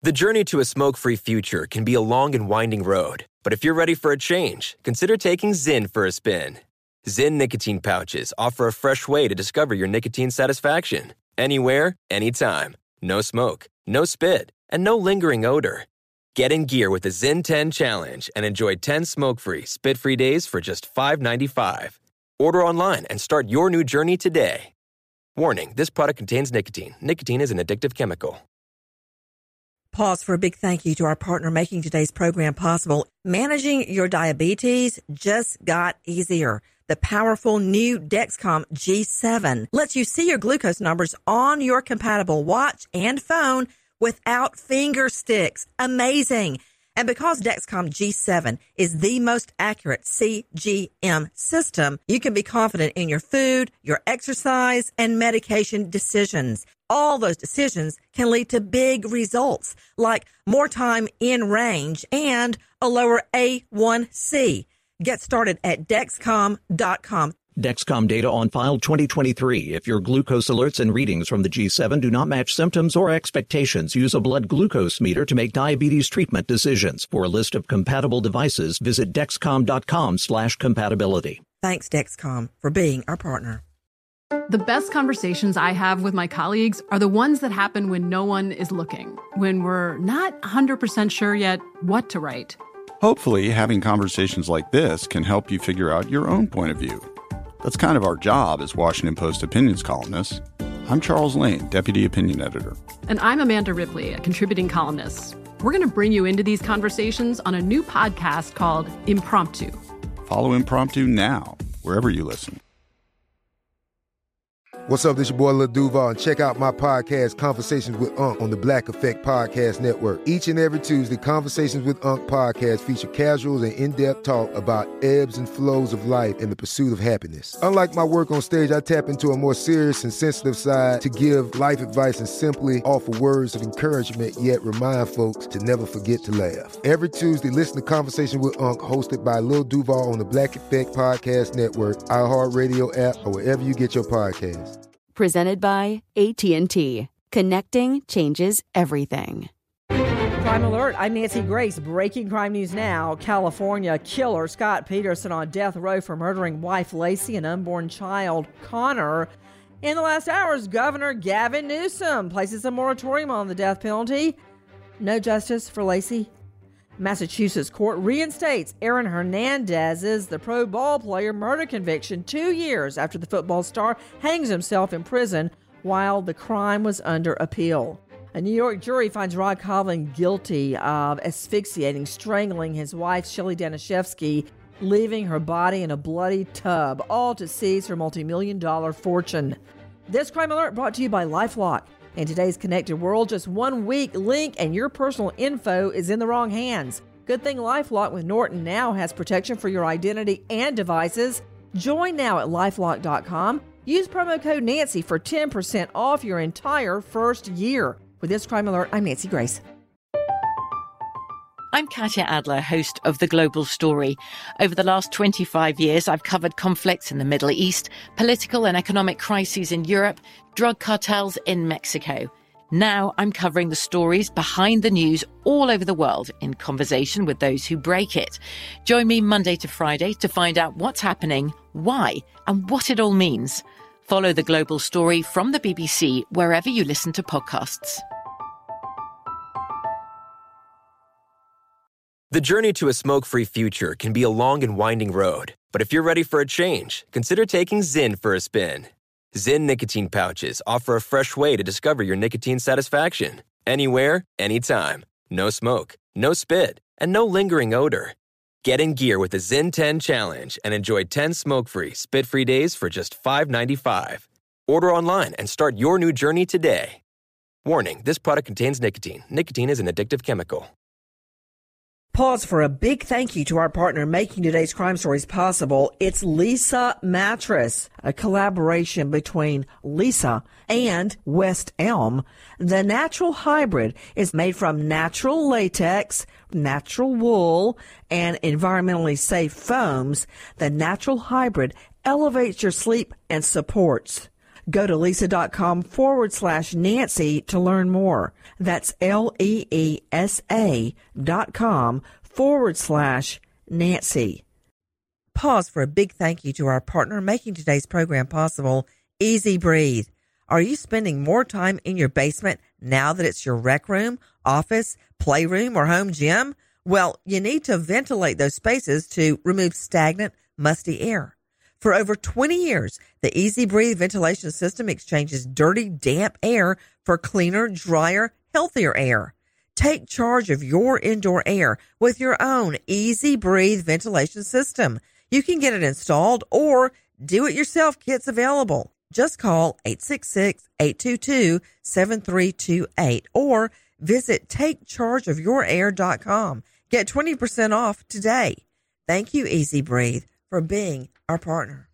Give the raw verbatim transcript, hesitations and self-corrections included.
The journey to a smoke-free future can be a long and winding road, but if you're ready for a change, consider taking Zyn for a spin. Zyn nicotine pouches offer a fresh way to discover your nicotine satisfaction. Anywhere, anytime. No smoke, no spit, and no lingering odor. Get in gear with the Zyn ten Challenge and enjoy ten smoke-free, spit-free days for just five dollars and ninety-five cents. Order online and start your new journey today. Warning, this product contains nicotine. Nicotine is an addictive chemical. Pause for a big thank you to our partner making today's program possible. Managing your diabetes just got easier. The powerful new Dexcom G seven lets you see your glucose numbers on your compatible watch and phone without finger sticks. Amazing. And because Dexcom G seven is the most accurate C G M system, you can be confident in your food, your exercise, and medication decisions. All those decisions can lead to big results, like more time in range and a lower A one C. Get started at Dexcom dot com. Dexcom data on file twenty twenty-three. If your glucose alerts and readings from the G seven do not match symptoms or expectations, use a blood glucose meter to make diabetes treatment decisions. For a list of compatible devices, visit Dexcom dot com slash compatibility. Thanks, Dexcom, for being our partner. The best conversations I have with my colleagues are the ones that happen when no one is looking, when we're not one hundred percent sure yet what to write. Hopefully, having conversations like this can help you figure out your own point of view. That's kind of our job as Washington Post opinions columnists. I'm Charles Lane, Deputy Opinion Editor. And I'm Amanda Ripley, a contributing columnist. We're going to bring you into these conversations on a new podcast called Impromptu. Follow Impromptu now, wherever you listen. What's up, this your boy Lil Duval, and check out my podcast, Conversations with Unc, on the Black Effect Podcast Network. Each and every Tuesday, Conversations with Unc podcast feature casual and in-depth talk about ebbs and flows of life and the pursuit of happiness. Unlike my work on stage, I tap into a more serious and sensitive side to give life advice and simply offer words of encouragement, yet remind folks to never forget to laugh. Every Tuesday, listen to Conversations with Unc, hosted by Lil Duval on the Black Effect Podcast Network, iHeartRadio app, or wherever you get your podcasts. Presented by A T and T. Connecting changes everything. Crime Alert, I'm Nancy Grace. Breaking crime news now. California killer Scott Peterson on death row for murdering wife Lacey and unborn child Connor. In the last hours, Governor Gavin Newsom places a moratorium on the death penalty. No justice for Lacey. Massachusetts court reinstates Aaron Hernandez's, the pro ball player, murder conviction two years after the football star hangs himself in prison while the crime was under appeal. A New York jury finds Rod Kovlin guilty of asphyxiating, strangling his wife, Shelley Danishevsky, leaving her body in a bloody tub, all to seize her multi-million dollar fortune. This Crime Alert brought to you by LifeLock. In today's connected world, just one weak link and your personal info is in the wrong hands. Good thing LifeLock with Norton now has protection for your identity and devices. Join now at LifeLock dot com. Use promo code Nancy for ten percent off your entire first year. With this Crime Alert, I'm Nancy Grace. I'm Katya Adler, host of The Global Story. Over the last twenty-five years, I've covered conflicts in the Middle East, political and economic crises in Europe, drug cartels in Mexico. Now I'm covering the stories behind the news all over the world in conversation with those who break it. Join me Monday to Friday to find out what's happening, why, and what it all means. Follow The Global Story from the B B C wherever you listen to podcasts. The journey to a smoke-free future can be a long and winding road, but if you're ready for a change, consider taking Zyn for a spin. Zyn nicotine pouches offer a fresh way to discover your nicotine satisfaction. Anywhere, anytime. No smoke, no spit, and no lingering odor. Get in gear with the Zyn ten Challenge and enjoy ten smoke-free, spit-free days for just five dollars and ninety-five cents. Order online and start your new journey today. Warning, this product contains nicotine. Nicotine is an addictive chemical. Pause for a big thank you to our partner making today's crime stories possible. It's Leesa Mattress, a collaboration between Leesa and West Elm. The natural hybrid is made from natural latex, natural wool, and environmentally safe foams. The natural hybrid elevates your sleep and supports Go to leesa.com forward slash Nancy to learn more. That's L-E-E-S-A dot com forward slash Nancy. Pause for a big thank you to our partner making today's program possible, Easy Breathe. Are you spending more time in your basement now that it's your rec room, office, playroom, or home gym? Well, you need to ventilate those spaces to remove stagnant, musty air. For over twenty years, the Easy Breathe ventilation system exchanges dirty, damp air for cleaner, drier, healthier air. Take charge of your indoor air with your own Easy Breathe ventilation system. You can get it installed or do-it-yourself kits available. Just call eight six six, eight two two, seven three two eight or visit take charge of your air dot com. Get twenty percent off today. Thank you, Easy Breathe, for being our partner.